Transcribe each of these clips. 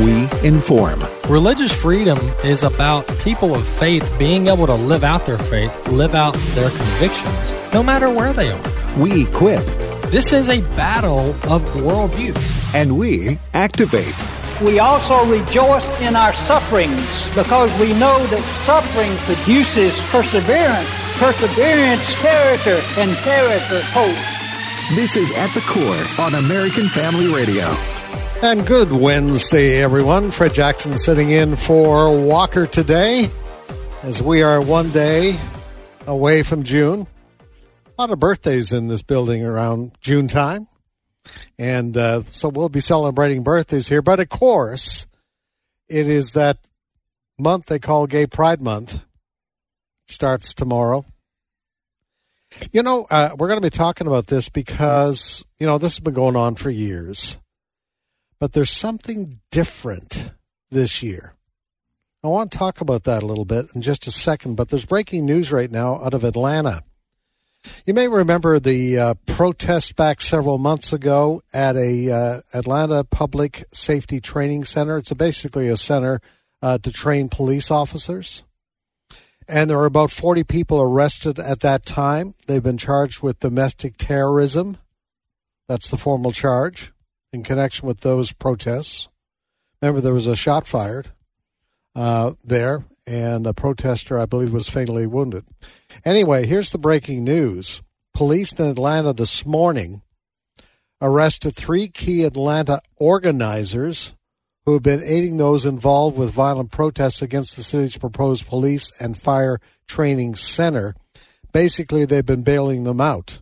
we inform. Religious freedom is about people of faith being able to live out their faith, live out their convictions, no matter where they are. We equip. This is a battle of worldview. And we activate. We also rejoice in our sufferings because we know that suffering produces perseverance, perseverance, character, and character, hope. This is At the Core on American Family Radio. And good Wednesday, everyone. Fred Jackson sitting in for Walker today as we are one day away from June. A lot of birthdays in this building around June time. And so we'll be celebrating birthdays here. But, of course, it is that month they call Gay Pride Month. Starts tomorrow. You know, we're going to be talking about this because, you know, this has been going on for years. But there's something different this year. I want to talk about that a little bit in just a second, but there's breaking news right now out of Atlanta. You may remember the protest back several months ago at a Atlanta Public Safety Training Center. It's basically a center to train police officers. And there were about 40 people arrested at that time. They've been charged with domestic terrorism. That's the formal charge in connection with those protests. Remember, there was a shot fired there, and a protester, I believe, was fatally wounded. Anyway, here's the breaking news. Police in Atlanta this morning arrested 3 key Atlanta organizers who have been aiding those involved with violent protests against the city's proposed police and fire training center. Basically, they've been bailing them out.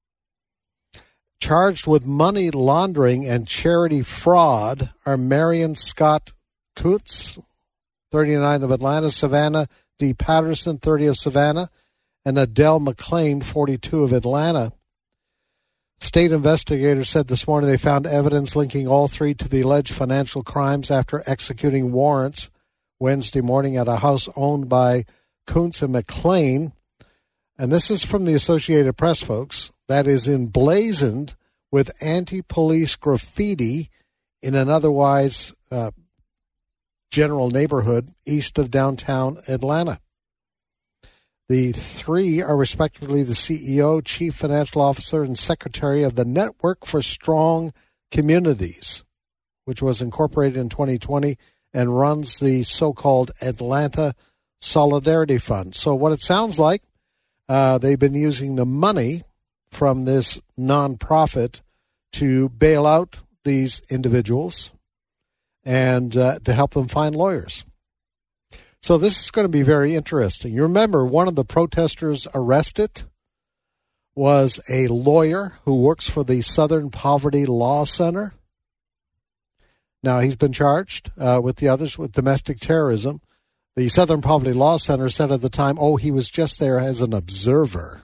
Charged with money laundering and charity fraud are Marion Scott Kutz, 39 of Atlanta, Savannah D. Patterson, 30 of Savannah, and Adele McLean, 42 of Atlanta. State investigators said this morning they found evidence linking all 3 to the alleged financial crimes after executing warrants Wednesday morning at a house owned by Kutz and McLean. And this is from the Associated Press, folks. That is emblazoned with anti-police graffiti in an otherwise general neighborhood east of downtown Atlanta. The 3 are respectively the CEO, Chief Financial Officer, and Secretary of the Network for Strong Communities, which was incorporated in 2020 and runs the so-called Atlanta Solidarity Fund. So what it sounds like, they've been using the money from this nonprofit to bail out these individuals and to help them find lawyers. So this is going to be very interesting. You remember one of the protesters arrested was a lawyer who works for the Southern Poverty Law Center. Now, he's been charged with the others with domestic terrorism. The Southern Poverty Law Center said at the time, he was just there as an observer.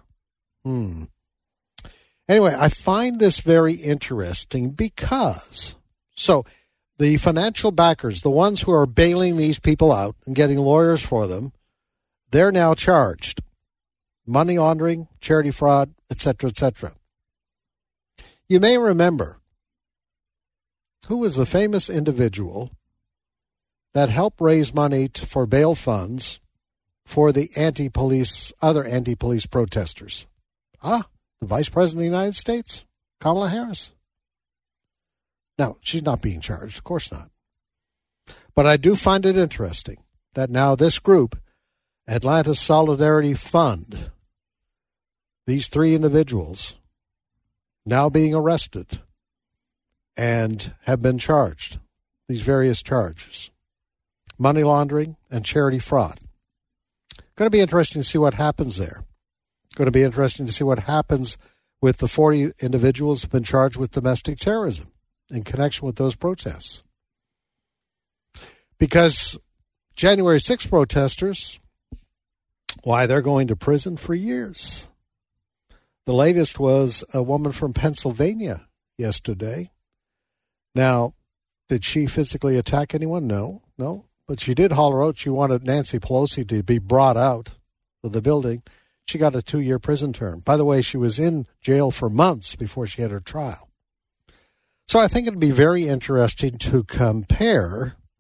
Anyway, I find this very interesting because, the financial backers, the ones who are bailing these people out and getting lawyers for them, they're now charged. Money laundering, charity fraud, etc., etc. You may remember who was the famous individual that helped raise money for bail funds for the other anti-police protesters. The Vice President of the United States, Kamala Harris. Now, she's not being charged, of course not. But I do find it interesting that now this group, Atlanta Solidarity Fund, these 3 individuals now being arrested and have been charged, these various charges, money laundering and charity fraud. Going to be interesting to see what happens there. Going to be interesting to see what happens with the 40 individuals who have been charged with domestic terrorism in connection with those protests. Because January 6 protesters, they're going to prison for years. The latest was a woman from Pennsylvania yesterday. Now, did she physically attack anyone? No. But she did holler out she wanted Nancy Pelosi to be brought out of the building. She got a 2-year prison term. By the way, she was in jail for months before she had her trial. So I think it'd be very interesting to compare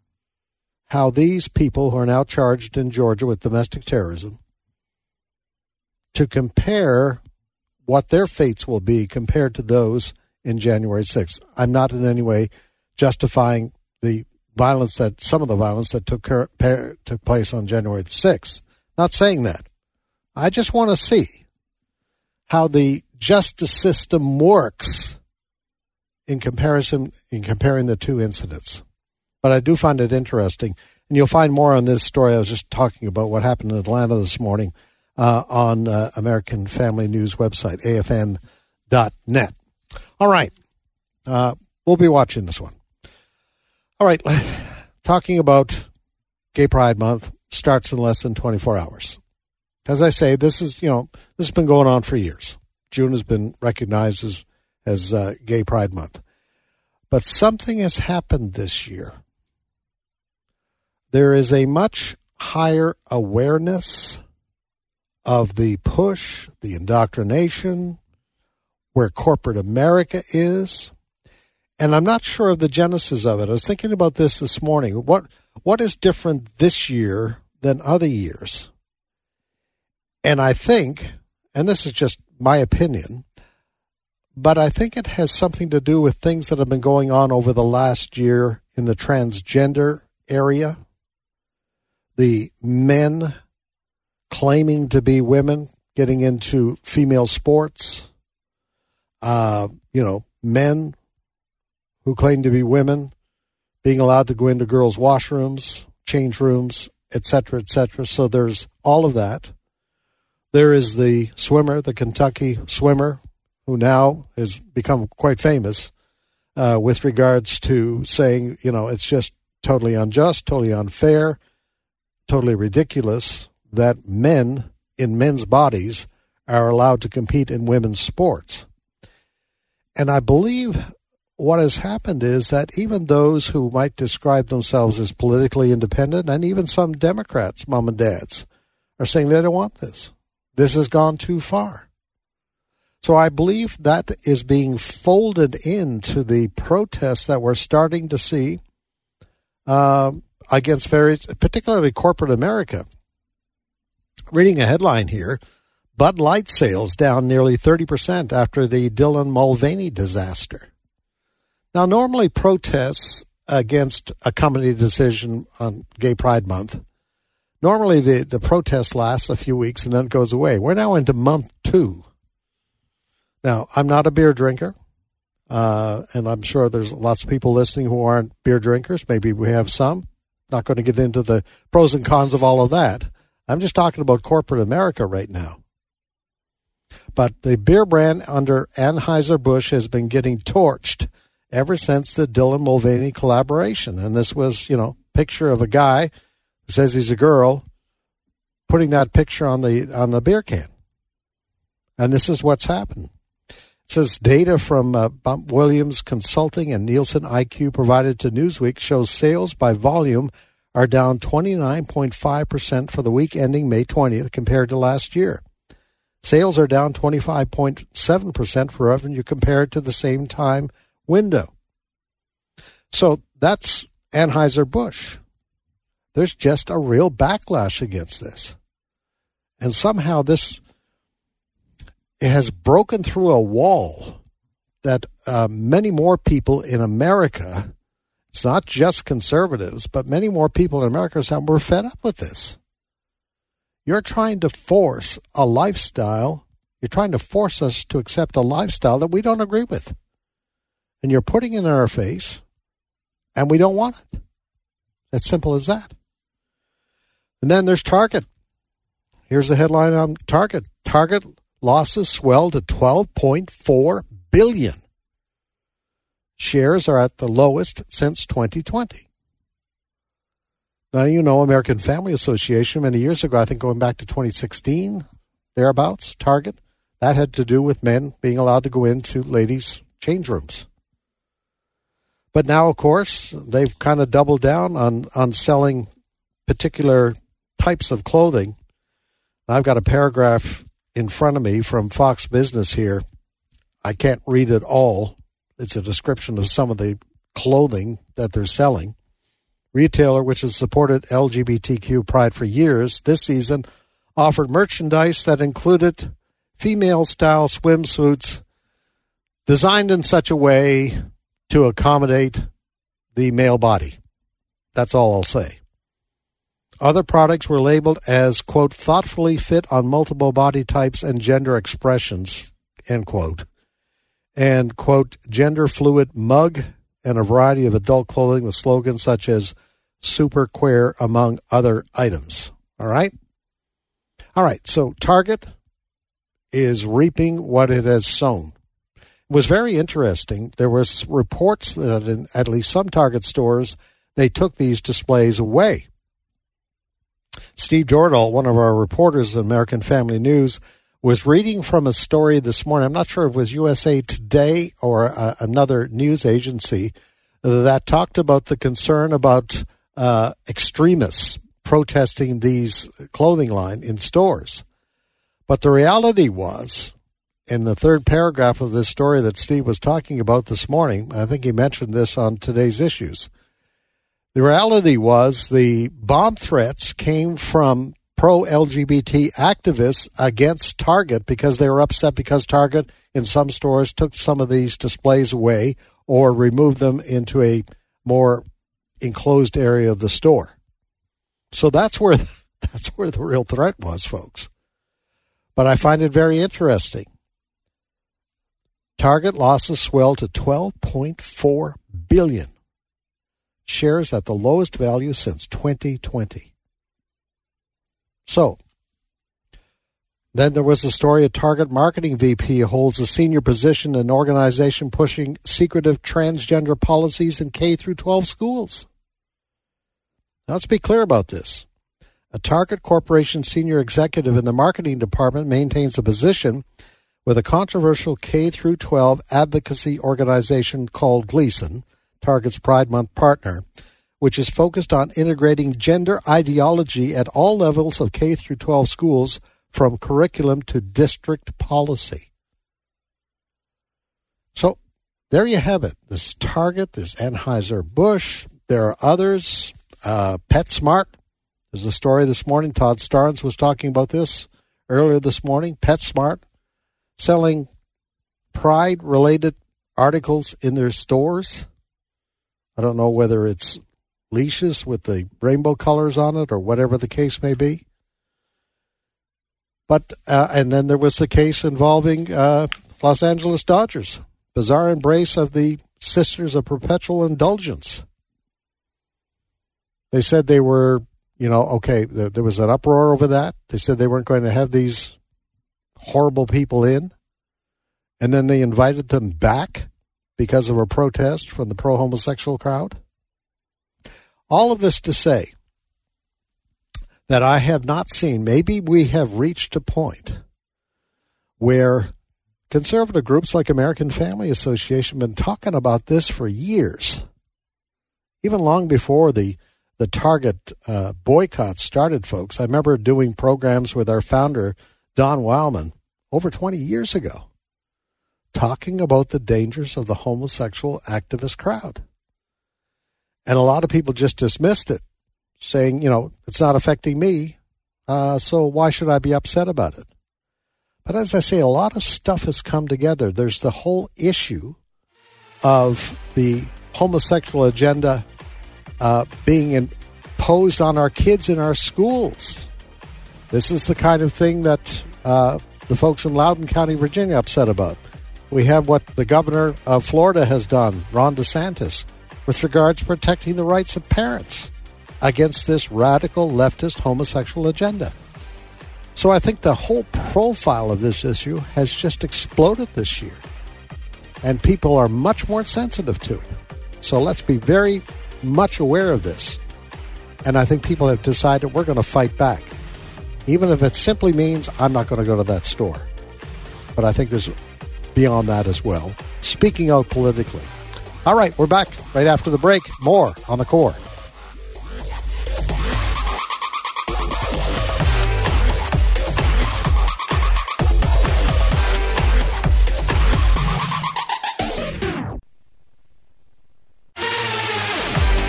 how these people who are now charged in Georgia with domestic terrorism, to compare what their fates will be compared to those in January 6th. I'm not in any way justifying some of the violence that took place on January 6th. Not saying that. I just want to see how the justice system works in comparing the two incidents. But I do find it interesting, and you'll find more on this story. I was just talking about what happened in Atlanta this morning on American Family News website, afn.net. All right. We'll be watching this one. All right. Talking about Gay Pride Month starts in less than 24 hours. As I say, this has been going on for years. June has been recognized as Gay Pride Month. But something has happened this year. There is a much higher awareness of the push, the indoctrination, where corporate America is. And I'm not sure of the genesis of it. I was thinking about this morning. What is different this year than other years? And I think, and this is just my opinion, but I think it has something to do with things that have been going on over the last year in the transgender area. The men claiming to be women, getting into female sports. Men who claim to be women being allowed to go into girls' washrooms, change rooms, etc., etc. So there's all of that. There is the swimmer, the Kentucky swimmer, who now has become quite famous with regards to saying, it's just totally unjust, totally unfair, totally ridiculous that men in men's bodies are allowed to compete in women's sports. And I believe what has happened is that even those who might describe themselves as politically independent, and even some Democrats, mom and dads, are saying they don't want this. This has gone too far. So I believe that is being folded into the protests that we're starting to see against particularly corporate America. Reading a headline here, Bud Light sales down nearly 30% after the Dylan Mulvaney disaster. Now, normally protests against a company decision on Gay Pride Month, normally the protest lasts a few weeks and then it goes away. We're now into month 2. Now, I'm not a beer drinker, and I'm sure there's lots of people listening who aren't beer drinkers. Maybe we have some. Not going to get into the pros and cons of all of that. I'm just talking about corporate America right now. But the beer brand under Anheuser-Busch has been getting torched ever since the Dylan Mulvaney collaboration. And this was, picture of a guy who says he's a girl putting that picture on the beer can. And this is what's happened. It says data from Bump Williams Consulting and Nielsen IQ provided to Newsweek shows sales by volume are down 29.5% for the week ending May 20th compared to last year. Sales are down 25.7% for revenue compared to the same time window. So that's Anheuser-Busch. There's just a real backlash against this. And somehow it has broken through a wall that many more people in America, it's not just conservatives, but many more people in America are saying, we're fed up with this. You're trying to force a lifestyle. You're trying to force us to accept a lifestyle that we don't agree with. And you're putting it in our face, and we don't want it. It's simple as that. And then there's Target. Here's the headline on Target. Target losses swell to $12.4 billion. Shares are at the lowest since 2020. Now, American Family Association, many years ago, I think going back to 2016, thereabouts, Target, that had to do with men being allowed to go into ladies' change rooms. But now, of course, they've kind of doubled down on selling particular types of clothing. I've got a paragraph in front of me from Fox Business here. I can't read it all. It's a description of some of the clothing that they're selling, retailer, which has supported LGBTQ pride for years, this season offered merchandise that included female-style swimsuits designed in such a way to accommodate the male body. That's all I'll say. Other products were labeled as, quote, thoughtfully fit on multiple body types and gender expressions, end quote. And, quote, gender fluid mug and a variety of adult clothing with slogans such as super queer, among other items. All right? All right, so Target is reaping what it has sown. It was very interesting. There was reports that in at least some Target stores, they took these displays away. Steve Jordahl, one of our reporters at American Family News, was reading from a story this morning. I'm not sure if it was USA Today or another news agency that talked about the concern about extremists protesting these clothing line in stores. But the reality was, in the third paragraph of this story that Steve was talking about this morning, I think he mentioned this on today's issues, the reality was the bomb threats came from pro-LGBT activists against Target because they were upset because Target in some stores took some of these displays away or removed them into a more enclosed area of the store. So that's where the real threat was, folks. But I find it very interesting. Target losses swell to $12.4 billion. Shares at the lowest value since 2020. So, then there was a story a Target marketing VP holds a senior position in an organization pushing secretive transgender policies in K-12 schools. Now, let's be clear about this. A Target Corporation senior executive in the marketing department maintains a position with a controversial K-12 advocacy organization called Gleason, Target's Pride Month partner, which is focused on integrating gender ideology at all levels of K-12 schools from curriculum to district policy. So there you have it. There's Target, there's Anheuser-Busch, there are others, PetSmart. There's a story this morning. Todd Starnes was talking about this earlier this morning. PetSmart selling pride-related articles in their stores. I don't know whether it's leashes with the rainbow colors on it or whatever the case may be. But and then there was the case involving Los Angeles Dodgers. Bizarre embrace of the Sisters of Perpetual Indulgence. They said they were, okay, there was an uproar over that. They said they weren't going to have these horrible people in. And then they invited them back because of a protest from the pro-homosexual crowd. All of this to say that I have not seen, maybe we have reached a point where conservative groups like American Family Association have been talking about this for years, even long before the Target boycott started, folks. I remember doing programs with our founder, Don Wildman, over 20 years ago, talking about the dangers of the homosexual activist crowd. And a lot of people just dismissed it, saying, it's not affecting me, so why should I be upset about it? But as I say, a lot of stuff has come together. There's the whole issue of the homosexual agenda being imposed on our kids in our schools. This is the kind of thing that the folks in Loudoun County, Virginia, are upset about. We have what the governor of Florida has done, Ron DeSantis, with regards to protecting the rights of parents against this radical leftist homosexual agenda. So I think the whole profile of this issue has just exploded this year, and people are much more sensitive to it. So let's be very much aware of this. And I think people have decided we're going to fight back, even if it simply means I'm not going to go to that store. But I think there's beyond that as well, speaking out politically. All right, we're back right after the break. More on The Core.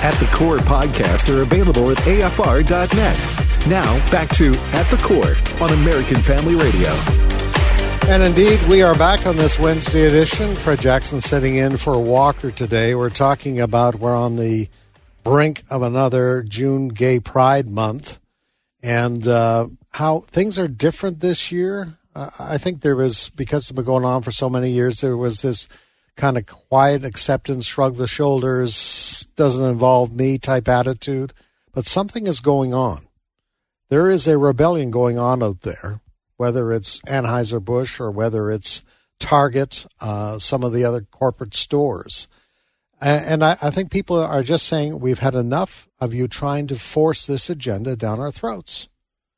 At the Core podcasts are available at AFR.net. Now, back to At the Core on American Family Radio. And indeed, we are back on this Wednesday edition. Fred Jackson sitting in for Walker today. We're talking about, we're on the brink of another June Gay Pride Month, and how things are different this year. I think there was, because it's been going on for so many years, there was this kind of quiet acceptance, shrug the shoulders, doesn't involve me type attitude. But something is going on. There is a rebellion going on out there, whether it's Anheuser-Busch or whether it's Target, some of the other corporate stores. And I think people are just saying, we've had enough of you trying to force this agenda down our throats.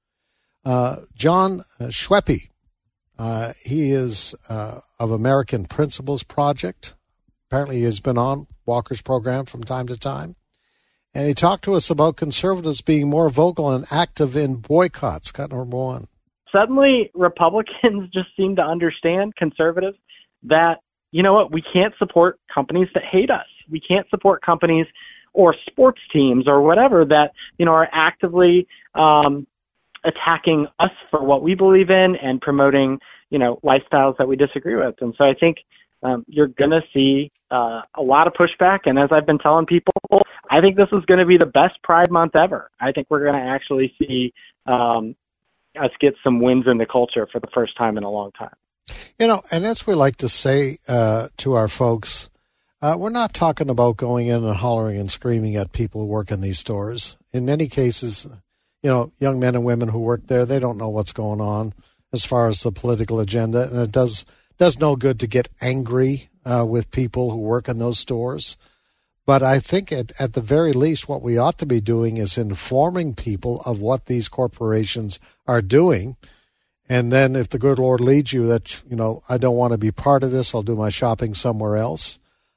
John Schweppe, he is of American Principles Project. Apparently he has been on Walker's program from time to time. And he talked to us about conservatives being more vocal and active in boycotts. Cut number one. Suddenly, Republicans just seem to understand, conservatives, that, you know what, we can't support companies that hate us. We can't support companies or sports teams or whatever that, you know, are actively attacking us for what we believe in and promoting, you know, lifestyles that we disagree with. And so I think you're going to see a lot of pushback. And as I've been telling people, I think this is going to be the best Pride Month ever. I think we're going to actually see us get some wins in the culture for the first time in a long time. You know, and as we like to say to our folks, we're not talking about going in and hollering and screaming at people who work in these stores. In many cases, you know, young men and women who work there, they don't know what's going on as far as the political agenda, and it does no good to get angry with people who work in those stores. But I think at the very least, what we ought to be doing is informing people of what these corporations are doing. And then if the good Lord leads you that, you know, I don't want to be part of this, I'll do my shopping somewhere else.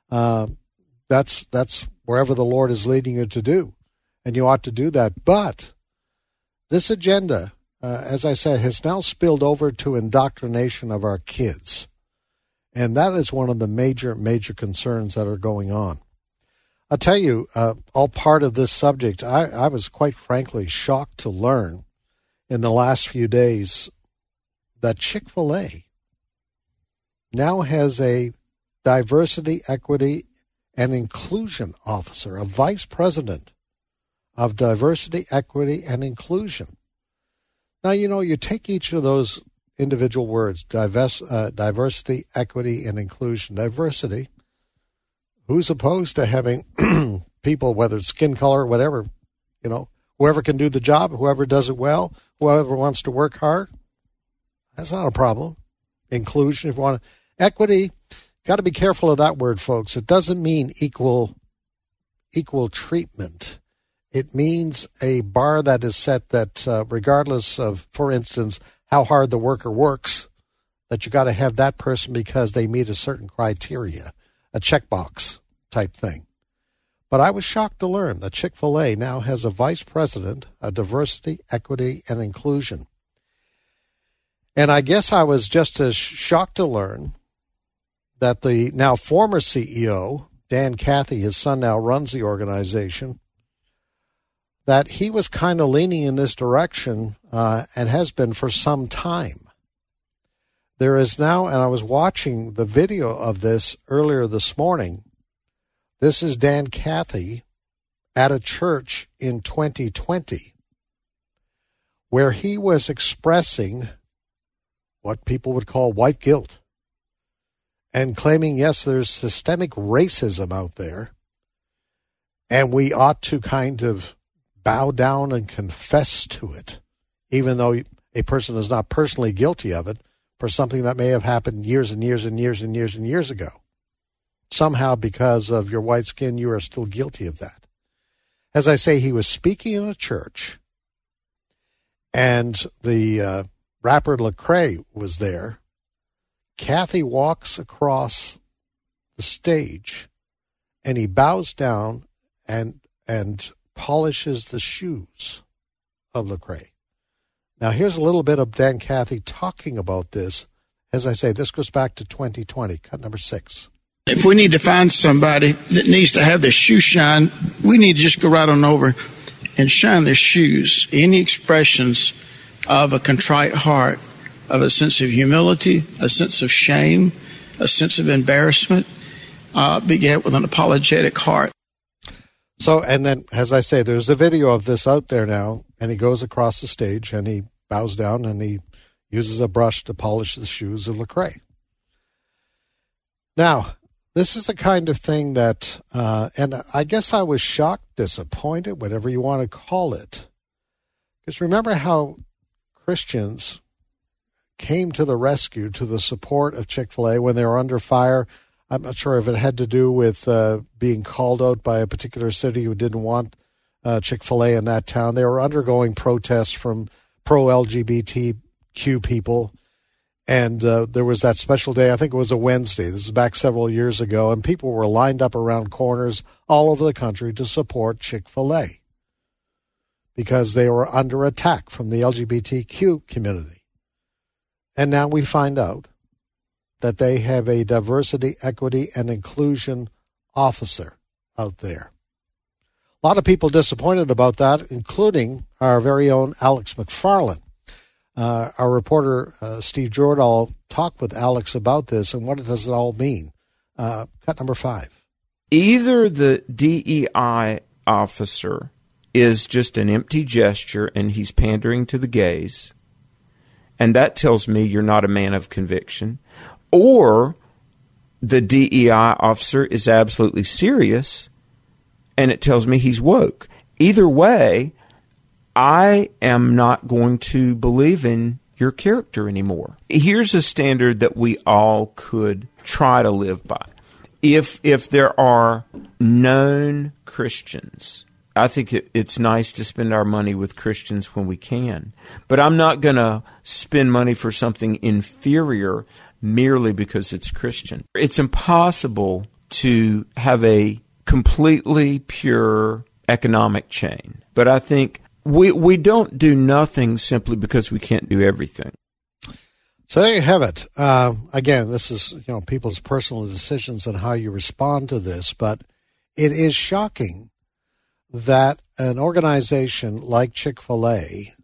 That's wherever the Lord is leading you to do. And you ought to do that. But this agenda, as I said, has now spilled over to indoctrination of our kids. And that is one of the major concerns that are going on. I'll tell you, all part of this subject, I was quite frankly shocked to learn in the last few days that Chick-fil-A now has a diversity, equity, and inclusion officer, a vice president of diversity, equity, and inclusion. Now, you know, you take each of those individual words, diversity, equity, and inclusion. Diversity, who's opposed to having people, whether it's skin color, whatever, you know, whoever can do the job, whoever does it well, whoever wants to work hard, that's not a problem. Inclusion, if you want to. Equity, got to be careful of that word, folks. It doesn't mean equal treatment. It means a bar that is set that regardless of, for instance, how hard the worker works, that you got to have that person because they meet a certain criteria, a checkbox type thing. But I was shocked to learn that Chick-fil-A now has a vice president of diversity, equity, and inclusion. And I guess I was just as shocked to learn that the now former CEO, Dan Cathy, his son now runs the organization, that he was kind of leaning in this direction and has been for some time. There is now, and I was watching the video of this earlier this morning, this is Dan Cathy at a church in 2020 where he was expressing what people would call white guilt and claiming, yes, there's systemic racism out there and we ought to kind of bow down and confess to it, even though a person is not personally guilty of it, for something that may have happened years and years and years and years and years ago. Somehow, because of your white skin, you are still guilty of that. As I say, he was speaking in a church, and the rapper Lecrae was there. Cathy walks across the stage, and he bows down and polishes the shoes of Lecrae. Now, here's a little bit of Dan Cathy talking about this. As I say, this goes back to 2020, cut number 6. If we need to find somebody that needs to have their shoe shine, we need to just go right on over and shine their shoes. Any expressions of a contrite heart, of a sense of humility, a sense of shame, a sense of embarrassment, beget with an apologetic heart. So, and then, as I say, there's a video of this out there now, and he goes across the stage, and he bows down, and he uses a brush to polish the shoes of Lecrae. Now, this is the kind of thing that, and I guess I was shocked, disappointed, whatever you want to call it. Because remember how Christians came to the rescue, to the support of Chick-fil-A when they were under fire. I'm not sure if it had to do with being called out by a particular city who didn't want Chick-fil-A in that town. They were undergoing protests from pro-LGBTQ people. And there was that special day, I think it was a Wednesday. This is back several years ago. And people were lined up around corners all over the country to support Chick-fil-A because they were under attack from the LGBTQ community. And now we find out that they have a diversity, equity, and inclusion officer out there. A lot of people disappointed about that, including our very own Alex McFarland. Our reporter, Steve Jordahl, talked with Alex about this and what does it all mean. Cut number 5. Either the DEI officer is just an empty gesture and he's pandering to the gays, and that tells me you're not a man of conviction, or the DEI officer is absolutely serious and it tells me he's woke. Either way, I am not going to believe in your character anymore. Here's a standard that we all could try to live by. If there are known Christians, I think it's nice to spend our money with Christians when we can. But I'm not going to spend money for something inferior merely because it's Christian. It's impossible to have a completely pure economic chain. But I think we don't do nothing simply because we can't do everything. So there you have it. Again, this is people's personal decisions on how you respond to this, but it is shocking that an organization like Chick-fil-A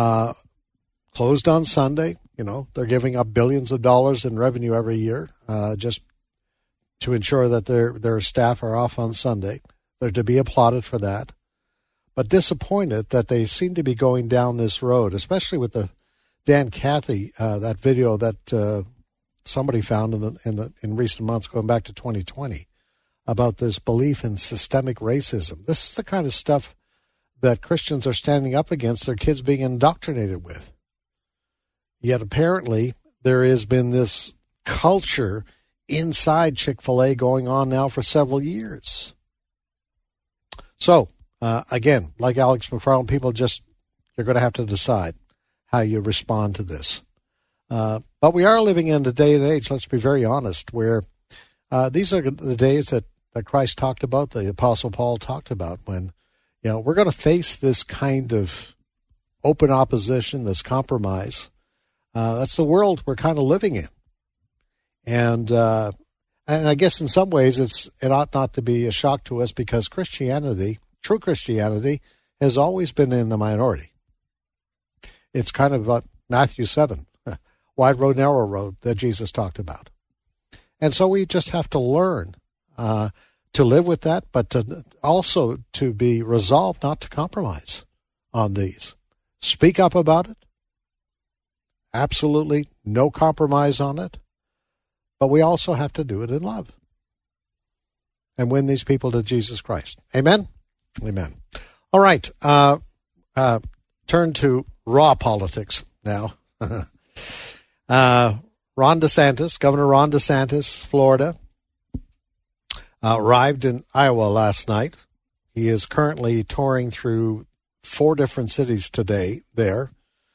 closed on Sunday. They're giving up billions of dollars in revenue every year just to ensure that their staff are off on Sunday. They're to be applauded for that. But disappointed that they seem to be going down this road, especially with the Dan Cathy, that video that somebody found in recent months, going back to 2020, about this belief in systemic racism. This is the kind of stuff that Christians are standing up against their kids being indoctrinated with. Yet apparently there has been this culture inside Chick-fil-A going on now for several years. So, again, like Alex McFarland, people you're going to have to decide how you respond to this. But we are living in a day and age, let's be very honest, where these are the days that Christ talked about, the Apostle Paul talked about, when we're going to face this kind of open opposition, this compromise. That's the world we're kind of living in. And I guess in some ways it ought not to be a shock to us because Christianity, true Christianity, has always been in the minority. It's kind of Matthew 7, wide road, narrow road that Jesus talked about. And so we just have to learn to live with that, but also to be resolved not to compromise on these. Speak up about it. Absolutely no compromise on it. But we also have to do it in love and win these people to Jesus Christ. Amen? Amen. All right. Turn to raw politics now. Governor Ron DeSantis, Florida, arrived in Iowa last night. He is currently touring through 4 different cities today there.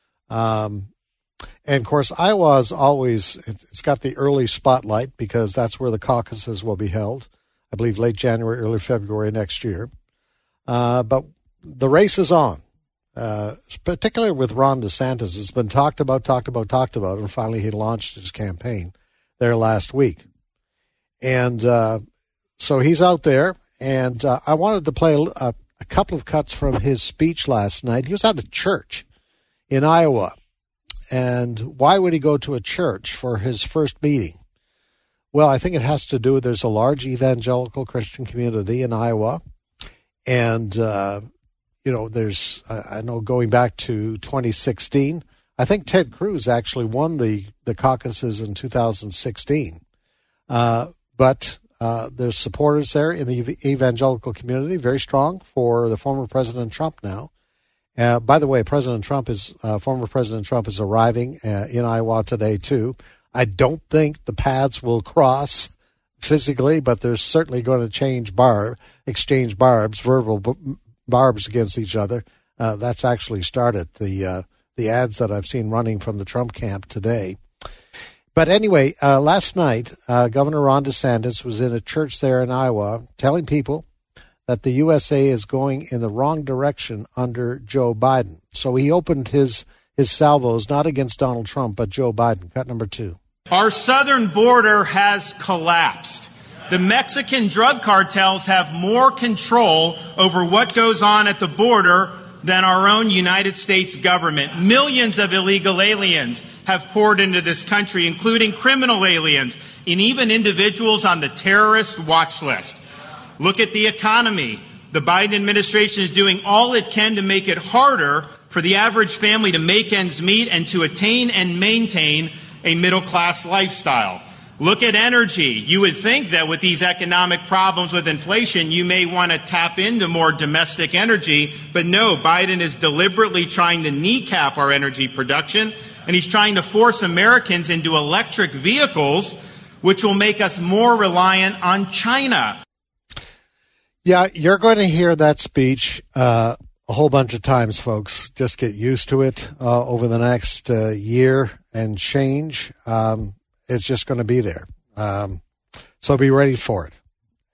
And, of course, Iowa is always, it's got the early spotlight because that's where the caucuses will be held, I believe late January, early February next year. But the race is on, particularly with Ron DeSantis. It's been talked about, and finally he launched his campaign there last week. And so he's out there, and I wanted to play a couple of cuts from his speech last night. He was at a church in Iowa. And why would he go to a church for his first meeting? Well, I think it has to do with there's a large evangelical Christian community in Iowa. And, there's, I know going back to 2016, I think Ted Cruz actually won the caucuses in 2016. But there's supporters there in the evangelical community, very strong for the former President Trump now. By the way, former President Trump is arriving in Iowa today, too. I don't think the paths will cross physically, but they're certainly going to exchange verbal barbs against each other. That's actually started, the ads that I've seen running from the Trump camp today. But anyway, last night, Governor Ron DeSantis was in a church there in Iowa telling people that the USA is going in the wrong direction under Joe Biden. So he opened his salvos not against Donald Trump, but Joe Biden. Cut number 2. Our southern border has collapsed. The Mexican drug cartels have more control over what goes on at the border than our own United States government. Millions of illegal aliens have poured into this country, including criminal aliens and even individuals on the terrorist watch list. Look at the economy. The Biden administration is doing all it can to make it harder for the average family to make ends meet and to attain and maintain a middle-class lifestyle. Look at energy. You would think that with these economic problems with inflation, you may want to tap into more domestic energy. But no, Biden is deliberately trying to kneecap our energy production, and he's trying to force Americans into electric vehicles, which will make us more reliant on China. Yeah, you're going to hear that speech a whole bunch of times, folks. Just get used to it over the next year and change. It's just going to be there. So be ready for it.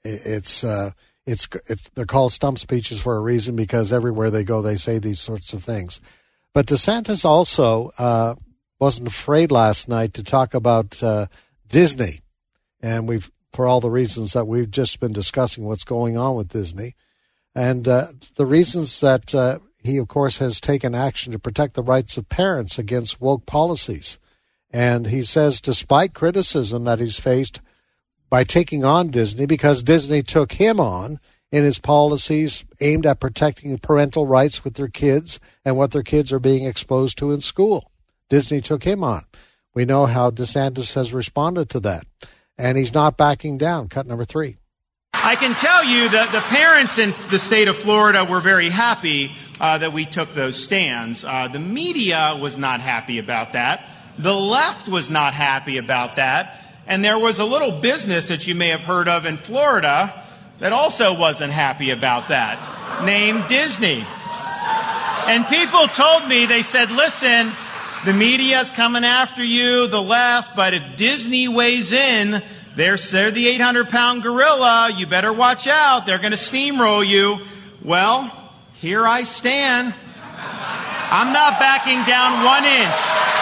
They're called stump speeches for a reason, because everywhere they go, they say these sorts of things. But DeSantis also wasn't afraid last night to talk about Disney. And for all the reasons that we've just been discussing, what's going on with Disney. And the reasons that he, of course, has taken action to protect the rights of parents against woke policies. And he says, despite criticism that he's faced by taking on Disney, because Disney took him on in his policies aimed at protecting parental rights with their kids and what their kids are being exposed to in school. Disney took him on. We know how DeSantis has responded to that. And he's not backing down. Cut number 3. I can tell you that the parents in the state of Florida were very happy that we took those stands. The media was not happy about that. The left was not happy about that. And there was a little business that you may have heard of in Florida that also wasn't happy about that, named Disney. And people told me, they said, listen, the media's coming after you, the left, but if Disney weighs in, they're the 800-pound gorilla. You better watch out. They're going to steamroll you. Well, here I stand. I'm not backing down 1 inch.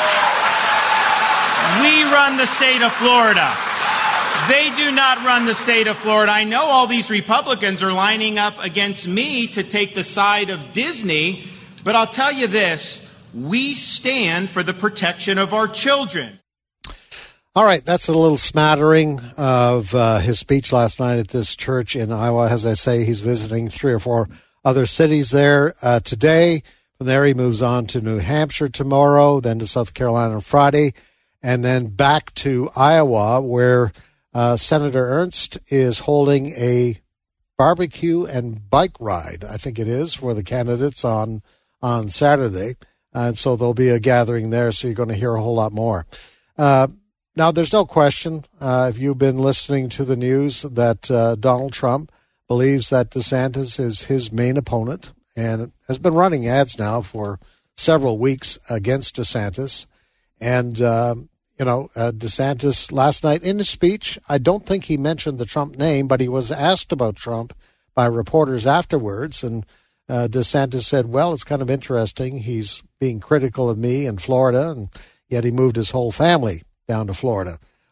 We run the state of Florida. They do not run the state of Florida. I know all these Republicans are lining up against me to take the side of Disney, but I'll tell you this. We stand for the protection of our children. All right, that's a little smattering of his speech last night at this church in Iowa. As I say, he's visiting 3 or 4 other cities there today. From there, he moves on to New Hampshire tomorrow, then to South Carolina on Friday, and then back to Iowa, where Senator Ernst is holding a barbecue and bike ride, I think it is, for the candidates on Saturday. And so there'll be a gathering there, so you're going to hear a whole lot more. Now, there's no question, if you've been listening to the news, that Donald Trump believes that DeSantis is his main opponent and has been running ads now for several weeks against DeSantis. And, DeSantis last night in his speech, I don't think he mentioned the Trump name, but he was asked about Trump by reporters afterwards. And DeSantis said, well, it's kind of interesting. He's being critical of me in Florida, and yet he moved his whole family down to Florida.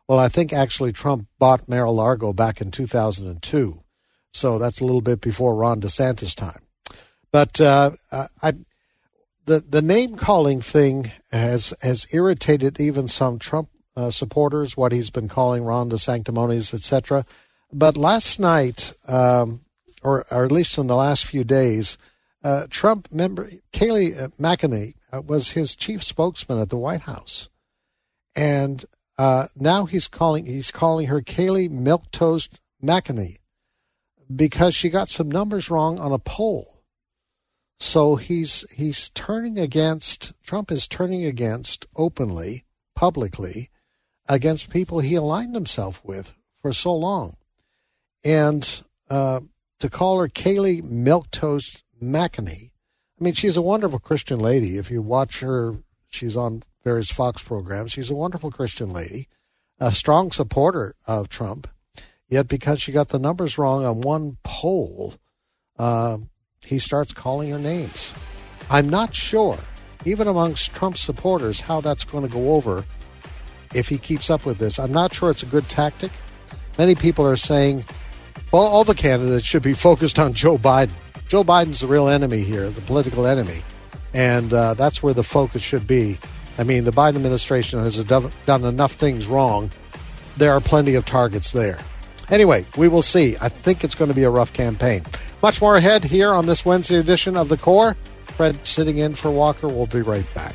Well, I think actually Trump bought Mar-a-Lago back in 2002. So that's a little bit before Ron DeSantis' time. But the name-calling thing has irritated even some Trump supporters, what he's been calling Ron DeSanctimonious, etc. But last night, or at least in the last few days, Trump member Kayleigh McEnany was his chief spokesman at the White House. And now he's calling her Kayleigh Milquetoast McEnany because she got some numbers wrong on a poll. So he's turning against, Trump is turning against openly, publicly, against people he aligned himself with for so long. And to call her Kayleigh Milquetoast McEnany, I mean, she's a wonderful Christian lady. If you watch her, she's on various Fox programs. She's a wonderful Christian lady, a strong supporter of Trump. Yet because she got the numbers wrong on one poll, he starts calling her names. I'm not sure, even amongst Trump supporters, how that's going to go over if he keeps up with this. I'm not sure it's a good tactic. Many people are saying, well, all the candidates should be focused on Joe Biden. Joe Biden's the real enemy here, the political enemy, and that's where the focus should be. I mean, the Biden administration has done enough things wrong. There are plenty of targets there. Anyway, we will see. I think it's going to be a rough campaign. Much more ahead here on this Wednesday edition of The Core. Fred sitting in for Walker. We'll be right back.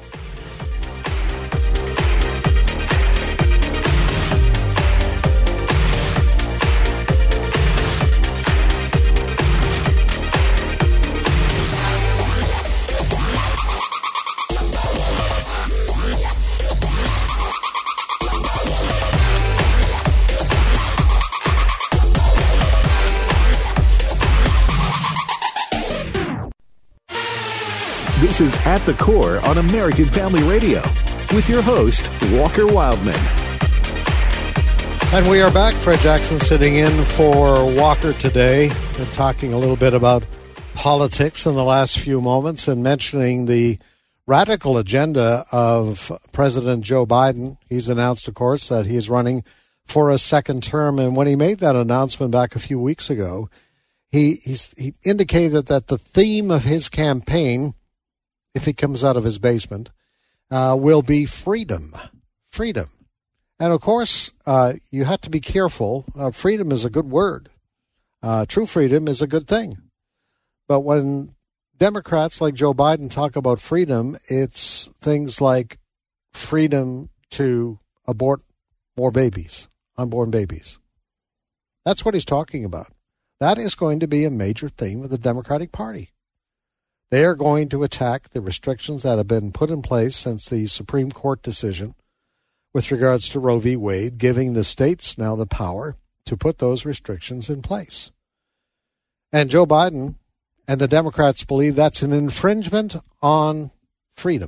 This is At the Core on American Family Radio with your host, Walker Wildman. And we are back. Fred Jackson sitting in for Walker today and talking a little bit about politics in the last few moments and mentioning the radical agenda of President Joe Biden. He's announced, of course, that he is running for a second term. And when he made that announcement back a few weeks ago, he indicated that the theme of his campaign, if he comes out of his basement, will be freedom. Freedom. And, of course, you have to be careful. Freedom is a good word. True freedom is a good thing. But when Democrats like Joe Biden talk about freedom, it's things like freedom to abort more babies, unborn babies. That's what he's talking about. That is going to be a major theme of the Democratic Party. They are going to attack the restrictions that have been put in place since the Supreme Court decision with regards to Roe v. Wade, giving the states now the power to put those restrictions in place. And Joe Biden and the Democrats believe that's an infringement on freedom.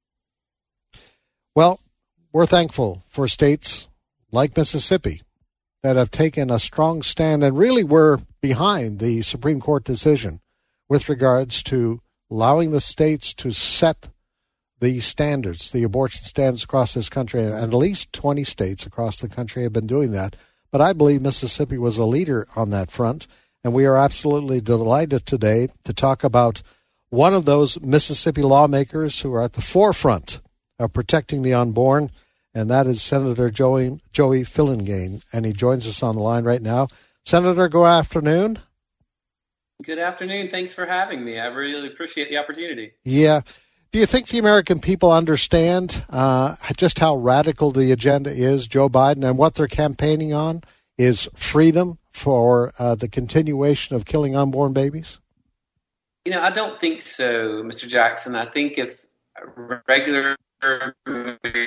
Well, we're thankful for states like Mississippi that have taken a strong stand and really were behind the Supreme Court decision with regards to allowing the states to set the standards, the abortion standards across this country, and at least 20 states across the country have been doing that. But I believe Mississippi was a leader on that front, and we are absolutely delighted today to talk about one of those Mississippi lawmakers who are at the forefront of protecting the unborn, and that is Senator Joey Fillingane, and he joins us on the line right now. Senator, good afternoon. Good afternoon. Thanks for having me. I really appreciate the opportunity. Yeah. Do you think the American people understand just how radical the agenda is, Joe Biden, and what they're campaigning on is freedom for the continuation of killing unborn babies? I don't think so, Mr. Jackson. I think if regular Americans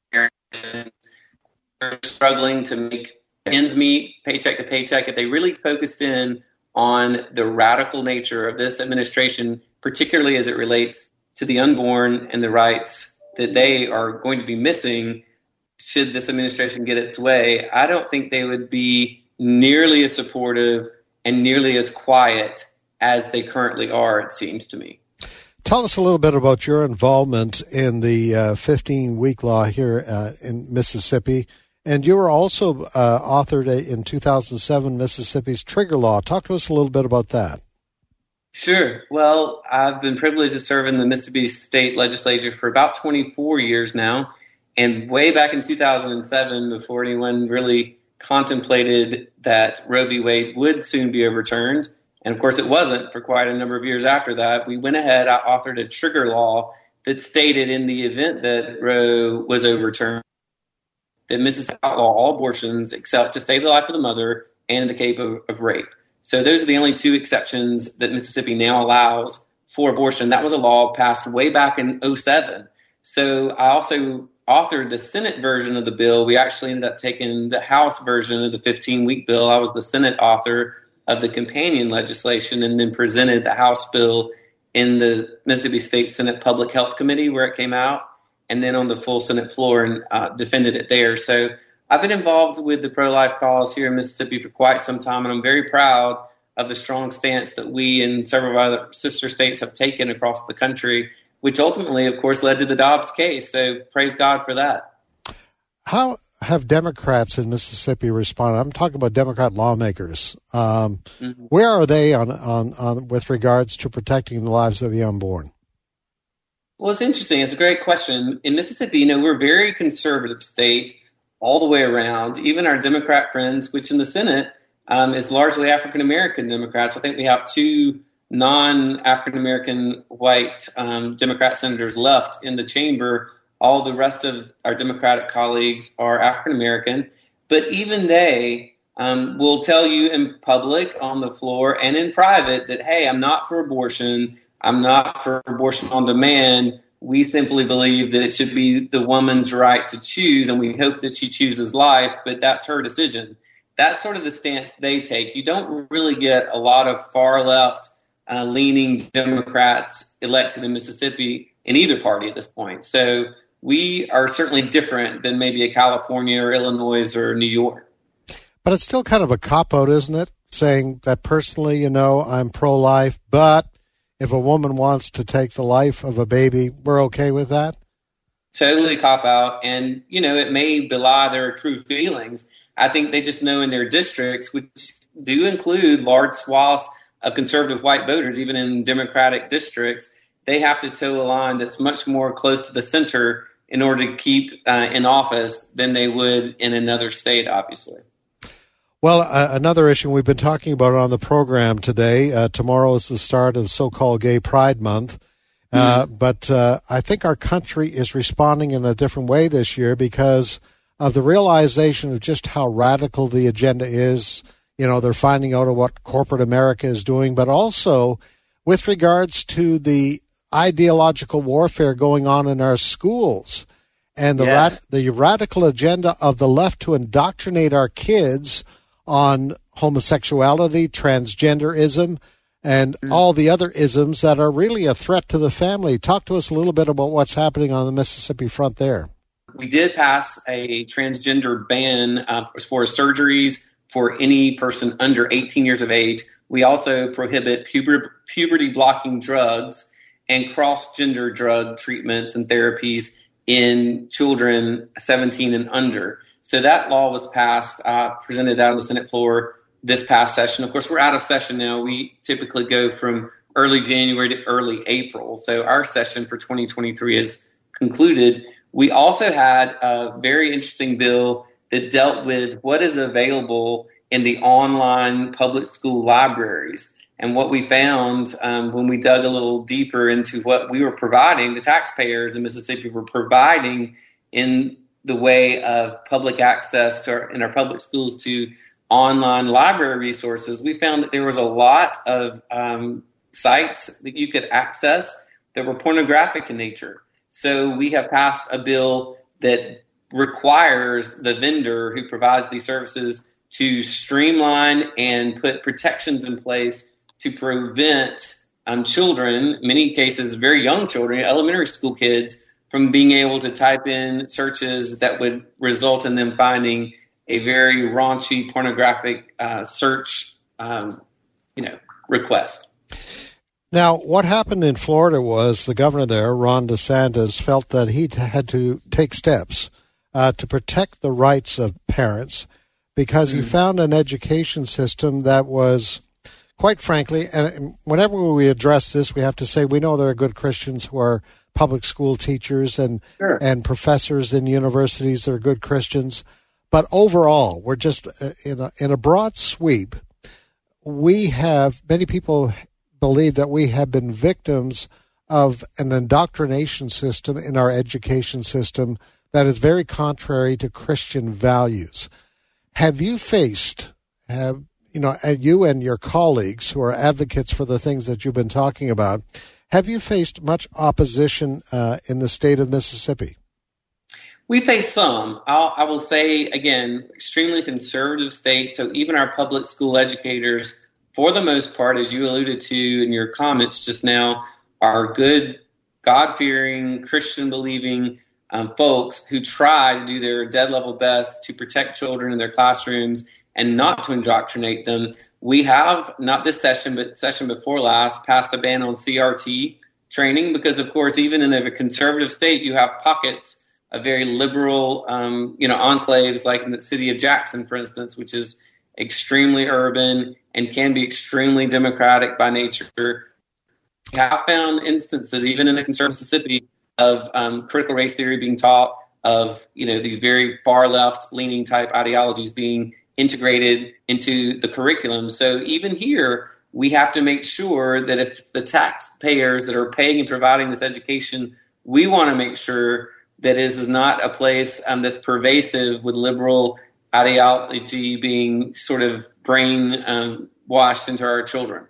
are struggling to make ends meet, paycheck to paycheck, if they really focused in on the radical nature of this administration, particularly as it relates to the unborn and the rights that they are going to be missing should this administration get its way, I don't think they would be nearly as supportive and nearly as quiet as they currently are, it seems to me. Tell us a little bit about your involvement in the 15-week law here in Mississippi And you were also authored in 2007 Mississippi's Trigger Law. Talk to us a little bit about that. Sure. Well, I've been privileged to serve in the Mississippi State Legislature for about 24 years now. And way back in 2007, before anyone really contemplated that Roe v. Wade would soon be overturned, and of course it wasn't for quite a number of years after that, we went ahead, I authored a trigger law that stated in the event that Roe was overturned, that Mississippi outlaw all abortions except to save the life of the mother and in the case of rape. So those are the only two exceptions that Mississippi now allows for abortion. That was a law passed way back in 2007. So I also authored the Senate version of the bill. We actually ended up taking the House version of the 15-week bill. I was the Senate author of the companion legislation and then presented the House bill in the Mississippi State Senate Public Health Committee where it came out, and then on the full Senate floor and defended it there. So I've been involved with the pro-life cause here in Mississippi for quite some time, and I'm very proud of the strong stance that we and several other sister states have taken across the country, which ultimately, of course, led to the Dobbs case. So praise God for that. How have Democrats in Mississippi responded? I'm talking about Democrat lawmakers. Where are they on with regards to protecting the lives of the unborn? Well, it's interesting. It's a great question. In Mississippi, we're a very conservative state all the way around. Even our Democrat friends, which in the Senate is largely African-American Democrats. I think we have two non-African-American white Democrat senators left in the chamber. All the rest of our Democratic colleagues are African-American. But even they will tell you in public, on the floor, and in private that, hey, I'm not for abortion. I'm not for abortion on demand. We simply believe that it should be the woman's right to choose, and we hope that she chooses life, but that's her decision. That's sort of the stance they take. You don't really get a lot of far-left leaning Democrats elected in Mississippi in either party at this point. So we are certainly different than maybe a California or Illinois or New York. But it's still kind of a cop-out, isn't it? Saying that personally, I'm pro-life, but if a woman wants to take the life of a baby, we're okay with that? Totally cop-out. And, it may belie their true feelings. I think they just know in their districts, which do include large swaths of conservative white voters, even in Democratic districts, they have to toe a line that's much more close to the center in order to keep in office than they would in another state, obviously. Well, another issue we've been talking about on the program today, tomorrow is the start of so-called Gay Pride Month, but I think our country is responding in a different way this year because of the realization of just how radical the agenda is. They're finding out of what corporate America is doing, but also with regards to the ideological warfare going on in our schools and the radical agenda of the left to indoctrinate our kids on homosexuality, transgenderism, and all the other isms that are really a threat to the family. Talk to us a little bit about what's happening on the Mississippi front there. We did pass a transgender ban for surgeries for any person under 18 years of age. We also prohibit puberty-blocking drugs and cross-gender drug treatments and therapies in children 17 and under. So that law was passed, presented that on the Senate floor this past session. Of course, we're out of session now. We typically go from early January to early April. So our session for 2023 is concluded. We also had a very interesting bill that dealt with what is available in the online public school libraries. And what we found when we dug a little deeper into what we were providing, the taxpayers in Mississippi were providing in the way of public access in our public schools to online library resources, we found that there was a lot of sites that you could access that were pornographic in nature. So we have passed a bill that requires the vendor who provides these services to streamline and put protections in place to prevent children, in many cases very young children, elementary school kids, from being able to type in searches that would result in them finding a very raunchy pornographic search request. Now, what happened in Florida was the governor there, Ron DeSantis, felt that he had to take steps to protect the rights of parents because he found an education system that was, quite frankly, and whenever we address this, we have to say we know there are good Christians who are public school teachers and professors in universities that are good Christians. But overall, we're just in a broad sweep. Many people believe that we have been victims of an indoctrination system in our education system that is very contrary to Christian values. Have you faced, you and your colleagues who are advocates for the things that you've been talking about, have you faced much opposition in the state of Mississippi? We face some. I will say, again, extremely conservative state. So even our public school educators, for the most part, as you alluded to in your comments just now, are good, God-fearing, Christian-believing folks who try to do their dead-level best to protect children in their classrooms and not to indoctrinate them. We have, not this session, but session before last, passed a ban on CRT training because, of course, even in a conservative state, you have pockets of very liberal, enclaves like in the city of Jackson, for instance, which is extremely urban and can be extremely democratic by nature. We have found instances, even in the conservative Mississippi, of critical race theory being taught, of these very far left leaning type ideologies being integrated into the curriculum. So even here, we have to make sure that if the taxpayers that are paying and providing this education, we want to make sure that this is not a place that's pervasive with liberal ideology being sort of brain washed into our children.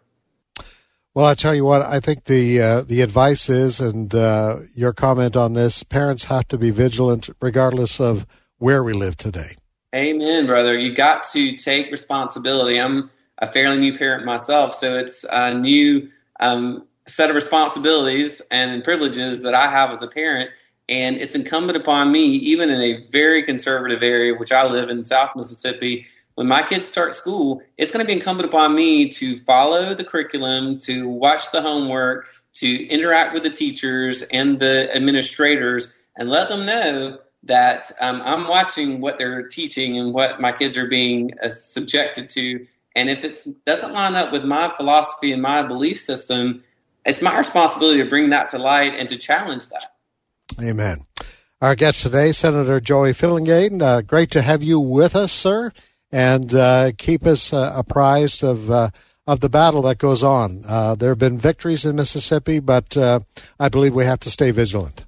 Well, I tell you what, I think the advice is, and your comment on this, parents have to be vigilant regardless of where we live today. Amen, brother. You got to take responsibility. I'm a fairly new parent myself, so it's a new set of responsibilities and privileges that I have as a parent, and it's incumbent upon me, even in a very conservative area, which I live in, South Mississippi. When my kids start school, it's going to be incumbent upon me to follow the curriculum, to watch the homework, to interact with the teachers and the administrators, and let them know that I'm watching what they're teaching and what my kids are being subjected to. And if it doesn't line up with my philosophy and my belief system, it's my responsibility to bring that to light and to challenge that. Amen. Our guest today, Senator Joey Fillingane. Great to have you with us, sir. And keep us apprised of the battle that goes on. There have been victories in Mississippi, but I believe we have to stay vigilant.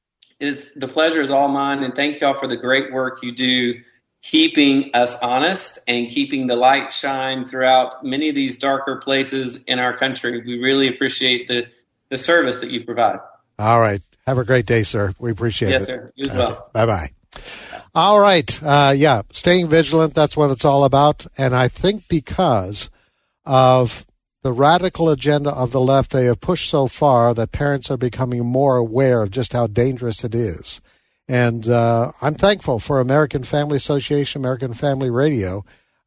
The pleasure is all mine, and thank y'all for the great work you do, keeping us honest and keeping the light shine throughout many of these darker places in our country. We really appreciate the service that you provide. All right. Have a great day, sir. We appreciate it. Yes, sir. You as well. Bye-bye. All right. Staying vigilant, that's what it's all about. And I think because of the radical agenda of the left, they have pushed so far that parents are becoming more aware of just how dangerous it is. And I'm thankful for American Family Association, American Family Radio.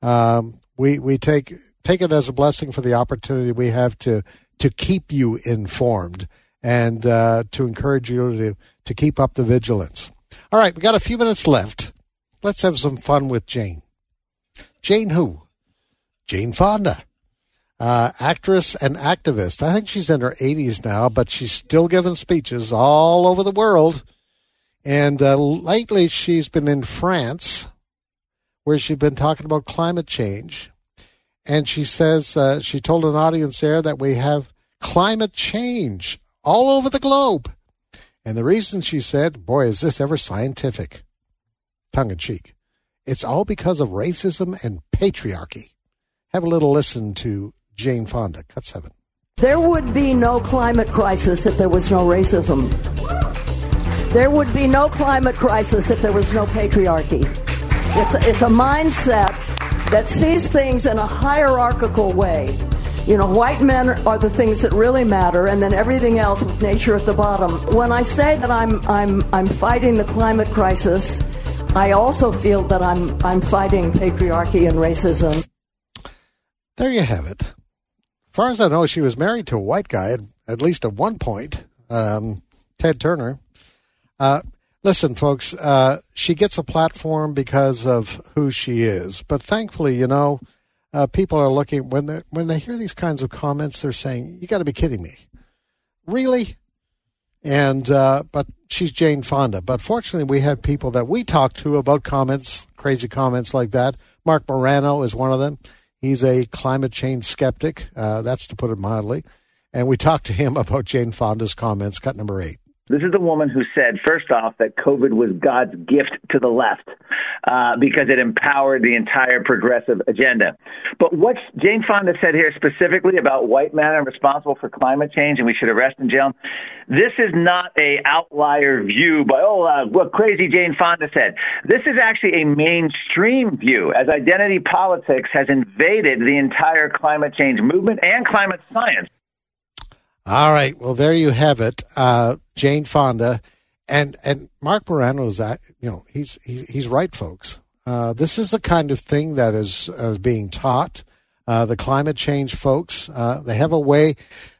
We take it as a blessing for the opportunity we have to keep you informed and to encourage you to keep up the vigilance. All right, we got a few minutes left. Let's have some fun with Jane. Jane who? Jane Fonda, actress and activist. I think she's in her 80s now, but she's still giving speeches all over the world. And lately she's been in France, where she's been talking about climate change. And she says, she told an audience there that we have climate change all over the globe. And the reason, she said, boy, is this ever scientific, tongue-in-cheek, it's all because of racism and patriarchy. Have a little listen to Jane Fonda, cut 7. There would be no climate crisis if there was no racism. There would be no climate crisis if there was no patriarchy. It's a mindset that sees things in a hierarchical way. You know, white men are the things that really matter, and then everything else with nature at the bottom. When I say that I'm fighting the climate crisis, I also feel that I'm fighting patriarchy and racism. There you have it. As far as I know, she was married to a white guy, at least at one point, Ted Turner. Listen, folks, she gets a platform because of who she is. But thankfully, people are looking, when they hear these kinds of comments, they're saying, you got to be kidding me. Really? And but she's Jane Fonda. But fortunately, we have people that we talk to about comments, crazy comments like that. Mark Morano is one of them. He's a climate change skeptic. That's to put it mildly. And we talked to him about Jane Fonda's comments, cut number 8. This is the woman who said, first off, that COVID was God's gift to the left because it empowered the entire progressive agenda. But what Jane Fonda said here specifically about white men are responsible for climate change and we should arrest and jail, this is not a outlier view by, what crazy Jane Fonda said. This is actually a mainstream view as identity politics has invaded the entire climate change movement and climate science. All right. Well, there you have it. Jane Fonda and Mark Morano is that, he's right, folks. This is the kind of thing that is being taught. The climate change folks, they have a way.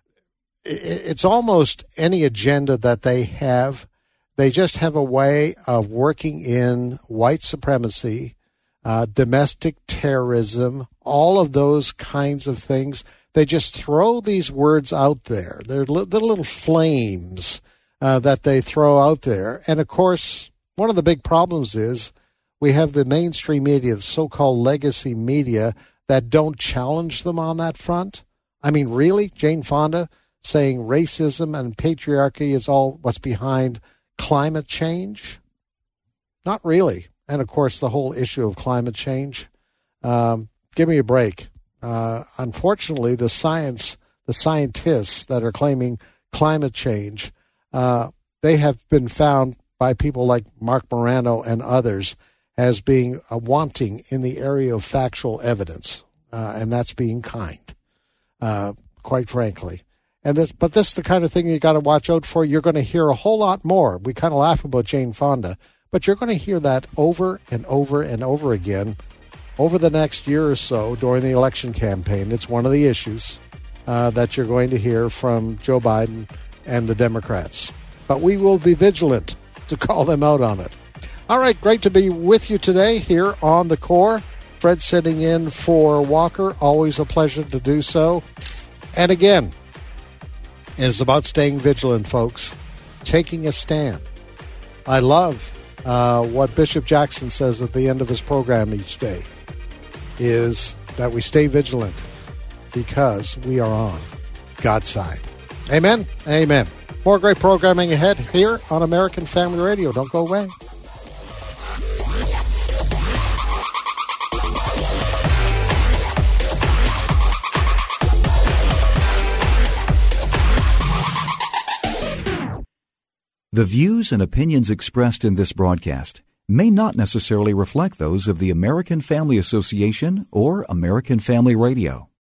It's almost any agenda that they have. They just have a way of working in white supremacy, domestic terrorism, all of those kinds of things. They just throw these words out there. They're little flames that they throw out there. And, of course, one of the big problems is we have the mainstream media, the so-called legacy media, that don't challenge them on that front. I mean, really? Jane Fonda saying racism and patriarchy is all what's behind climate change? Not really. And, of course, the whole issue of climate change. Give me a break. Unfortunately, the scientists that are claiming climate change, they have been found by people like Mark Morano and others as being wanting in the area of factual evidence, and that's being kind, quite frankly. But this is the kind of thing you got to watch out for. You're going to hear a whole lot more. We kind of laugh about Jane Fonda, but you're going to hear that over and over and over again over the next year or so during the election campaign. It's one of the issues that you're going to hear from Joe Biden and the Democrats. But we will be vigilant to call them out on it. All right, great to be with you today here on The Core. Fred sitting in for Walker. Always a pleasure to do so. And again, it's about staying vigilant, folks. Taking a stand. I love what Bishop Jackson says at the end of his program each day, is that we stay vigilant because we are on God's side. Amen? Amen. More great programming ahead here on American Family Radio. Don't go away. The views and opinions expressed in this broadcast may not necessarily reflect those of the American Family Association or American Family Radio.